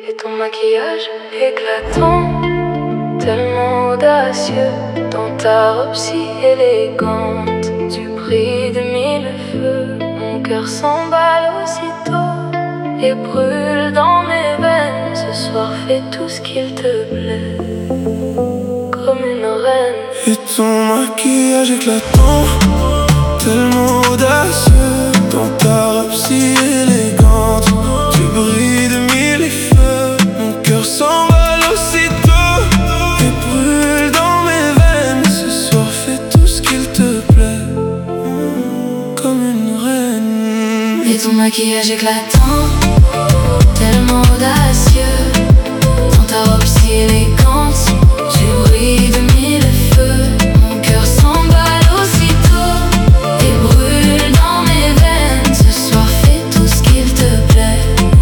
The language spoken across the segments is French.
Et ton maquillage éclatant, tellement audacieux, dans ta robe si élégante, tu brilles de mille feux. Mon cœur s'emballe aussitôt et brûle dans mes veines. Ce soir fais tout ce qu'il te plaît, comme une reine. Et ton maquillage éclatant, tellement audacieux, dans ta robe si élégante, tu brilles de mille feux. Mon cœur s'emballe aussitôt et brûle dans mes veines. Ce soir fais tout ce qu'il te plaît, comme une reine. Et ton maquillage éclatant, tellement audacieux, dans ta robe si élégante, tu brilles de mille feux. Mon cœur s'emballe aussitôt et brûle dans mes veines. Ce soir fais tout ce qu'il te plaît,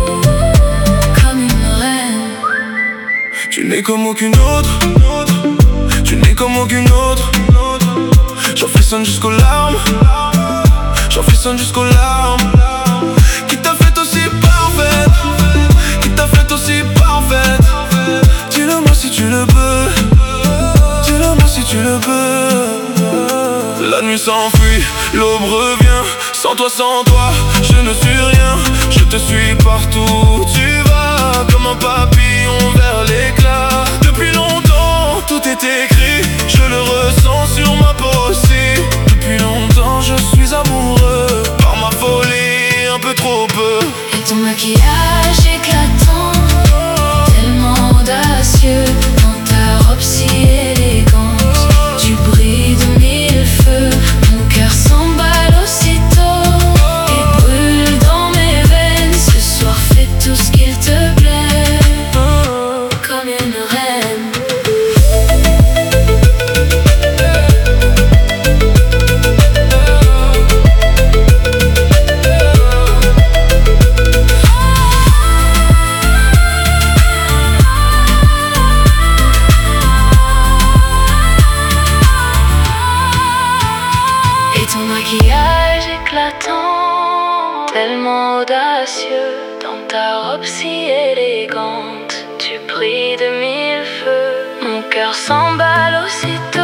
comme une reine. Tu n'es comme aucune autre, tu n'es comme aucune autre. J'en frissonne jusqu'aux larmes, j'en frissonne jusqu'aux larmes. Qui t'a fait aussi parfaite, qui t'a fait aussi parfaite. Dis-le-moi si tu le peux, dis-le-moi si tu le peux. La nuit s'enfuit, l'aube revient. Sans toi, je ne suis rien. Je te suis partout où tu vas, comme un papillon vers l'éclat. Depuis longtemps, tout est écrit, je le ressens sur ma peau aussi. Depuis longtemps, je suis amoureux, par ma folie, un peu trop peu. Et ton maquillage éclatant, tellement audacieux, dans ta robe si élégante, tu brilles de mille feux. Mon cœur s'emballe aussitôt et brûle dans mes veines. Ce soir fais tout ce qu'il te plaît, comme une reine. Et ton maquillage éclatant, tellement audacieux, dans ta robe si élégante, tu brilles de mille feux. Mon cœur s'emballe aussitôt